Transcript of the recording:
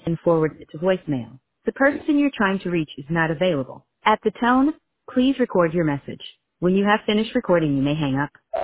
and forward it to voicemail. The person you're trying to reach is not available. At the tone, please record your message. When you have finished recording, you may hang up.